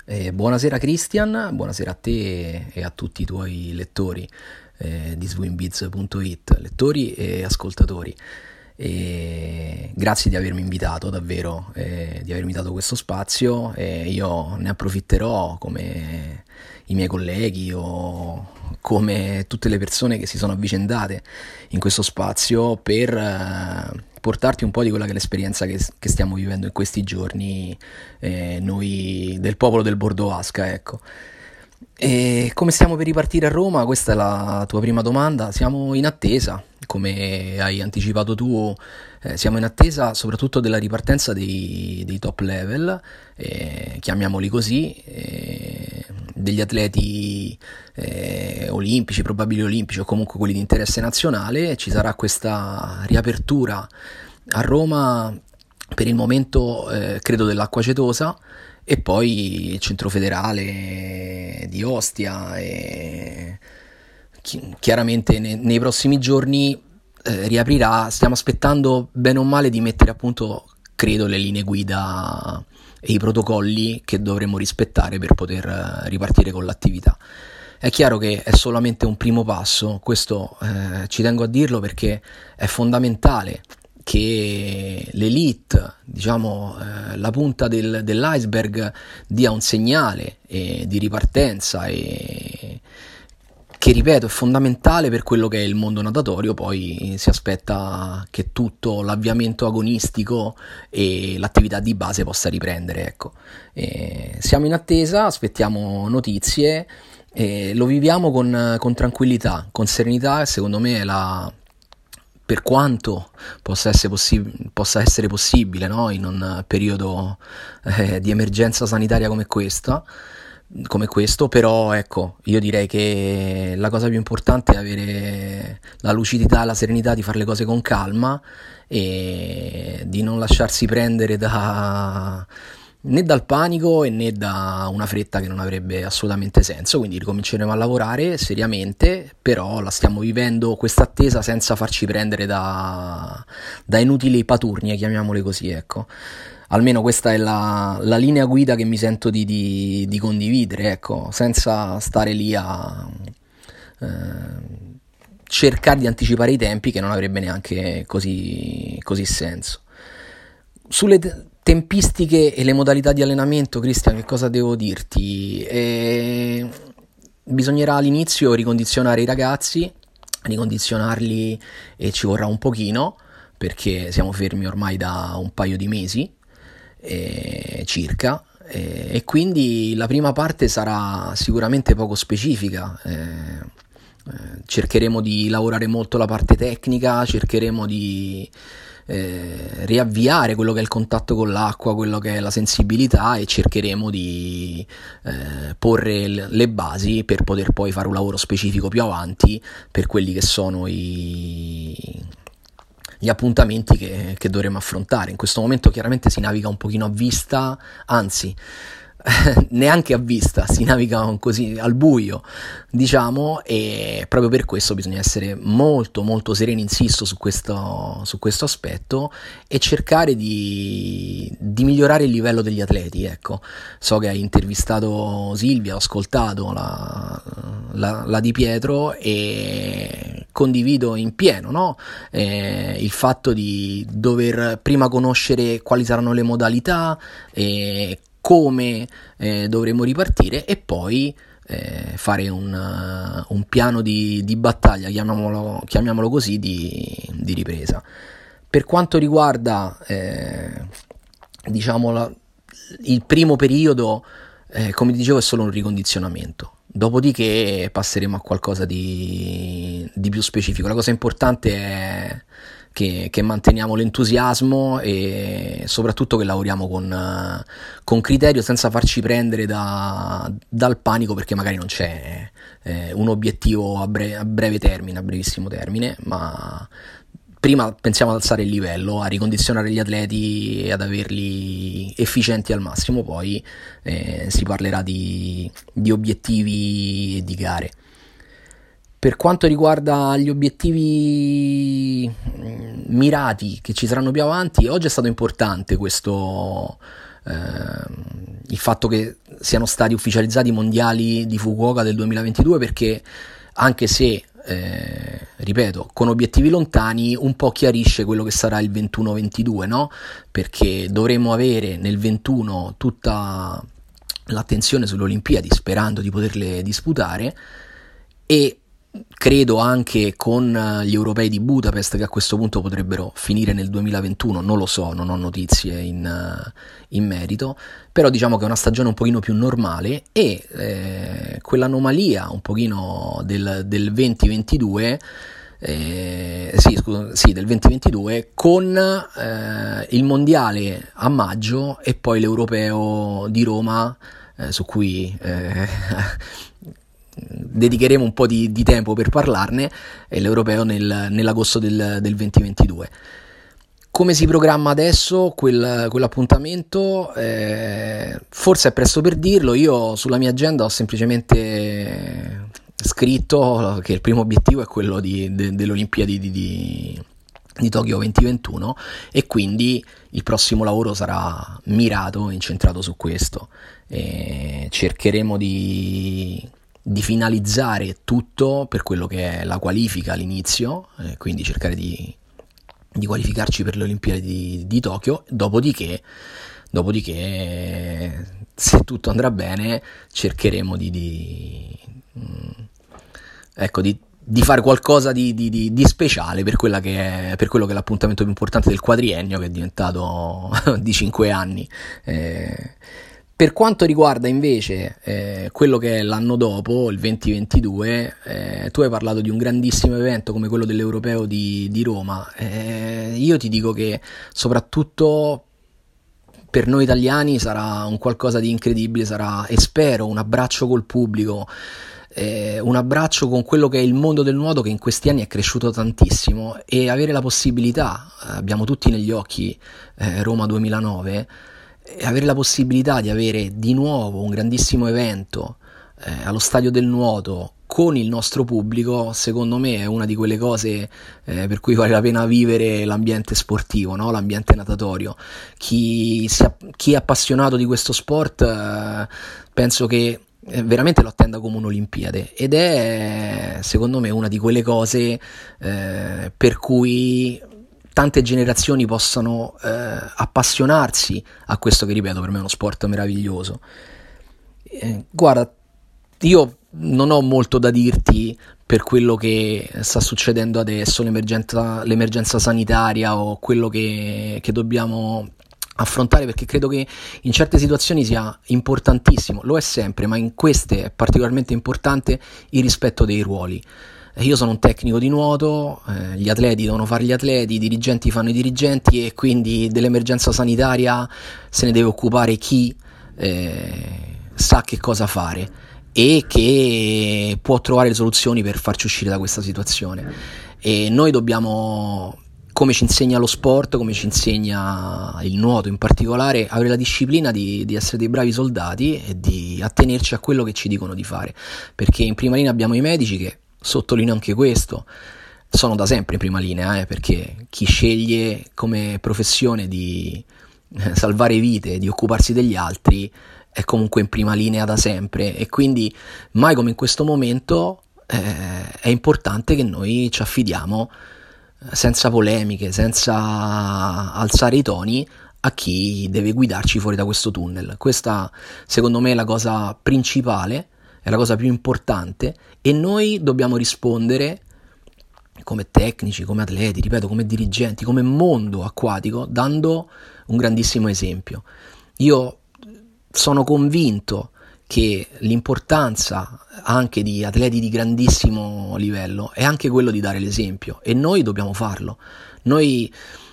Buonasera Christian, buonasera a te e a tutti i tuoi lettori di swimbiz.it, lettori e ascoltatori. Grazie di avermi invitato, davvero, di avermi dato questo spazio, e io ne approfitterò come i miei colleghi o come tutte le persone che si sono avvicendate in questo spazio per portarti un po' di quella che è l'esperienza che stiamo vivendo in questi giorni, noi del popolo del Bordo Vasca, ecco. E come stiamo per ripartire a Roma? Questa è la tua prima domanda. Siamo in attesa, come hai anticipato tu, siamo in attesa soprattutto della ripartenza dei top level, chiamiamoli così, degli atleti olimpici, probabili olimpici o comunque quelli di interesse nazionale. Ci sarà questa riapertura a Roma per il momento, credo dell'Acqua Cetosa, e poi il centro federale di Ostia, e chiaramente nei prossimi giorni riaprirà. Stiamo aspettando bene o male di mettere a punto, credo, le linee guida e i protocolli che dovremo rispettare per poter ripartire con l'attività. È chiaro che è solamente un primo passo, questo ci tengo a dirlo perché è fondamentale che l'elite, diciamo la punta dell'iceberg, dia un segnale di ripartenza, e che, ripeto, è fondamentale per quello che è il mondo natatorio. Poi si aspetta che tutto l'avviamento agonistico e l'attività di base possa riprendere, ecco. Siamo in attesa, aspettiamo notizie, lo viviamo con tranquillità, con serenità, e secondo me è per quanto possa essere possibile, no? In un periodo di emergenza sanitaria come questo, però ecco, io direi che la cosa più importante è avere la lucidità e la serenità di fare le cose con calma e di non lasciarsi prendere né dal panico né da una fretta che non avrebbe assolutamente senso. Quindi ricominceremo a lavorare seriamente, però la stiamo vivendo questa attesa senza farci prendere da inutili paturnie, chiamiamole così, ecco. Almeno questa è la linea guida che mi sento di condividere, ecco, senza stare lì a cercare di anticipare i tempi, che non avrebbe neanche così senso. Sulle tempistiche e le modalità di allenamento, Cristian, che cosa devo dirti? Bisognerà all'inizio ricondizionare i ragazzi, ricondizionarli, e ci vorrà un pochino, perché siamo fermi ormai da un paio di mesi circa, e quindi la prima parte sarà sicuramente poco specifica. Cercheremo di lavorare molto la parte tecnica, cercheremo di riavviare quello che è il contatto con l'acqua, quello che è la sensibilità, e cercheremo di porre le basi per poter poi fare un lavoro specifico più avanti per quelli che sono gli appuntamenti che dovremo affrontare. In questo momento chiaramente si naviga un pochino a vista, anzi neanche a vista, si naviga così al buio, diciamo, e proprio per questo bisogna essere molto molto sereni, insisto su questo aspetto, e cercare di migliorare il livello degli atleti, ecco. So che hai intervistato Silvia, ho ascoltato la Di Pietro, e condivido in pieno, no? Il fatto di dover prima conoscere quali saranno le modalità, come dovremo ripartire, e poi fare un piano di battaglia, chiamiamolo così, di ripresa. Per quanto riguarda diciamo il primo periodo, come dicevo, è solo un ricondizionamento. Dopodiché passeremo a qualcosa di più specifico. La cosa importante è che manteniamo l'entusiasmo, e soprattutto che lavoriamo con criterio, senza farci prendere dal panico, perché magari non c'è un obiettivo a breve termine, a brevissimo termine, ma prima pensiamo ad alzare il livello, a ricondizionare gli atleti e ad averli efficienti al massimo. Poi si parlerà di obiettivi e di gare. Per quanto riguarda gli obiettivi mirati che ci saranno più avanti, oggi è stato importante questo, il fatto che siano stati ufficializzati i mondiali di Fukuoka del 2022, perché anche se ripeto, con obiettivi lontani, un po' chiarisce quello che sarà il 21-22, no? Perché dovremo avere nel 21 tutta l'attenzione sulle Olimpiadi, sperando di poterle disputare, e credo anche con gli europei di Budapest, che a questo punto potrebbero finire nel 2021, non lo so, non ho notizie in merito, però diciamo che è una stagione un pochino più normale, e quell'anomalia un pochino del 2022, del 2022, con il mondiale a maggio e poi l'europeo di Roma, su cui dedicheremo un po' di tempo per parlarne, e l'europeo nell'agosto del 2022. Come si programma adesso quell'appuntamento? Forse è presto per dirlo. Io sulla mia agenda ho semplicemente scritto che il primo obiettivo è quello delle Olimpiadi di Tokyo 2021, e quindi il prossimo lavoro sarà mirato, incentrato su questo. Cercheremo di finalizzare tutto per quello che è la qualifica all'inizio, quindi cercare di qualificarci per le Olimpiadi di Tokyo. Dopodiché, se tutto andrà bene, cercheremo di fare qualcosa di speciale per quello che è l'appuntamento più importante del quadriennio, che è diventato di 5 anni. Per quanto riguarda invece quello che è l'anno dopo, il 2022, tu hai parlato di un grandissimo evento come quello dell'Europeo di Roma. Io ti dico che soprattutto per noi italiani sarà un qualcosa di incredibile, sarà, e spero, un abbraccio col pubblico, un abbraccio con quello che è il mondo del nuoto, che in questi anni è cresciuto tantissimo, e avere la possibilità, abbiamo tutti negli occhi Roma 2009, e avere la possibilità di avere di nuovo un grandissimo evento allo Stadio del Nuoto con il nostro pubblico, secondo me è una di quelle cose per cui vale la pena vivere l'ambiente sportivo, no? L'ambiente natatorio. Chi è appassionato di questo sport, penso che veramente lo attenda come un'Olimpiade, ed è secondo me una di quelle cose per cui tante generazioni possano appassionarsi a questo, che ripeto, per me è uno sport meraviglioso. Guarda, io non ho molto da dirti per quello che sta succedendo adesso, l'emergenza sanitaria, o quello che dobbiamo affrontare, perché credo che in certe situazioni sia importantissimo, lo è sempre, ma in queste è particolarmente importante il rispetto dei ruoli. Io sono un tecnico di nuoto, gli atleti devono fare gli atleti, i dirigenti fanno i dirigenti, e quindi dell'emergenza sanitaria se ne deve occupare chi sa che cosa fare e che può trovare le soluzioni per farci uscire da questa situazione. E noi dobbiamo, come ci insegna lo sport, come ci insegna il nuoto in particolare, avere la disciplina di essere dei bravi soldati e di attenerci a quello che ci dicono di fare, perché in prima linea abbiamo i medici, che, sottolineo anche questo, sono da sempre in prima linea, perché chi sceglie come professione di salvare vite, di occuparsi degli altri, è comunque in prima linea da sempre, e quindi mai come in questo momento è importante che noi ci affidiamo senza polemiche, senza alzare i toni, a chi deve guidarci fuori da questo tunnel. Questa secondo me è la cosa principale, è la cosa più importante, e noi dobbiamo rispondere come tecnici, come atleti, ripeto, come dirigenti, come mondo acquatico, dando un grandissimo esempio. Io sono convinto che l'importanza anche di atleti di grandissimo livello è anche quello di dare l'esempio, e noi dobbiamo farlo. Noi,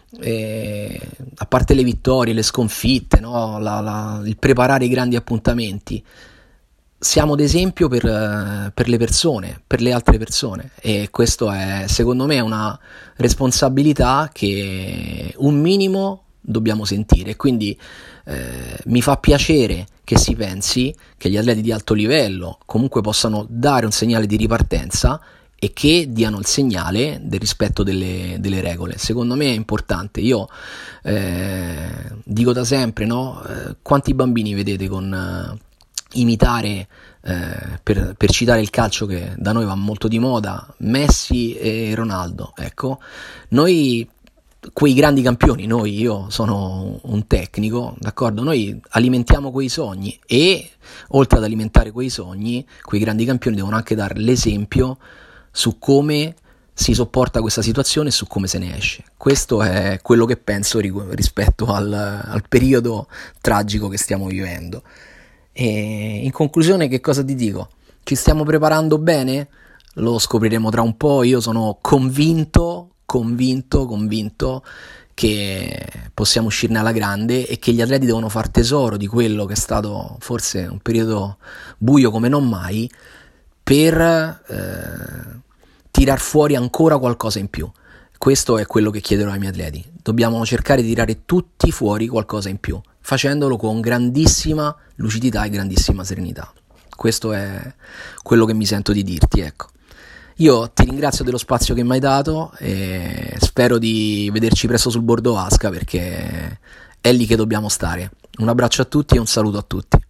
a parte le vittorie, le sconfitte, no? Il preparare i grandi appuntamenti, siamo d'esempio per le persone, per le altre persone, e questo è, secondo me, una responsabilità che un minimo dobbiamo sentire. Quindi mi fa piacere che si pensi che gli atleti di alto livello comunque possano dare un segnale di ripartenza, e che diano il segnale del rispetto delle regole. Secondo me è importante. Io dico da sempre, no? Quanti bambini vedete con imitare, per citare il calcio che da noi va molto di moda, Messi e Ronaldo. Ecco, noi, quei grandi campioni, io sono un tecnico, d'accordo? Noi alimentiamo quei sogni e, oltre ad alimentare quei sogni, quei grandi campioni devono anche dare l'esempio su come si sopporta questa situazione e su come se ne esce. Questo è quello che penso rispetto al periodo tragico che stiamo vivendo. E in conclusione, che cosa ti dico? Ci stiamo preparando bene? Lo scopriremo tra un po'. Io sono convinto che possiamo uscirne alla grande e che gli atleti devono far tesoro di quello che è stato forse un periodo buio come non mai, per tirar fuori ancora qualcosa in più. Questo è quello che chiederò ai miei atleti. Dobbiamo cercare di tirare tutti fuori qualcosa in più, facendolo con grandissima lucidità e grandissima serenità. Questo è quello che mi sento di dirti, ecco. Io ti ringrazio dello spazio che mi hai dato e spero di vederci presto sul bordo vasca, perché è lì che dobbiamo stare. Un abbraccio a tutti e un saluto a tutti.